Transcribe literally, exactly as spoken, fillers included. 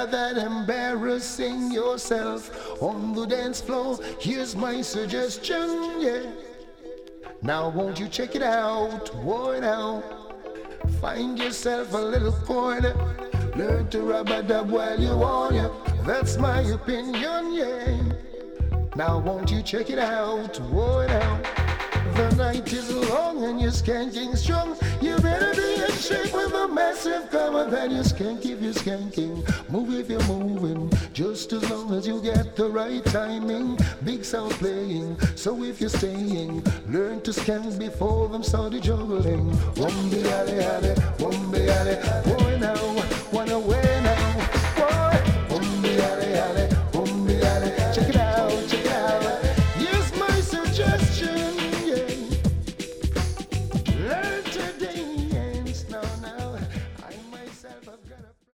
rather than embarrassing yourself on the dance floor, here's my suggestion, yeah. Now won't you check it out, boy now. Find yourself a little corner, learn to rub-a-dub while you on ya. That's my opinion, yeah. Now won't you check it out, boy now. The night is long and you're skanking strong. You better be in shape with a massive cover that you skank if you're skanking. Move if you're moving, just as long as you get the right timing. Big sound playing, so if you're staying, learn to skank before them started juggling. Wumby alley alley, wumby alley, boy now, one away now, boy. Wumby alley alley,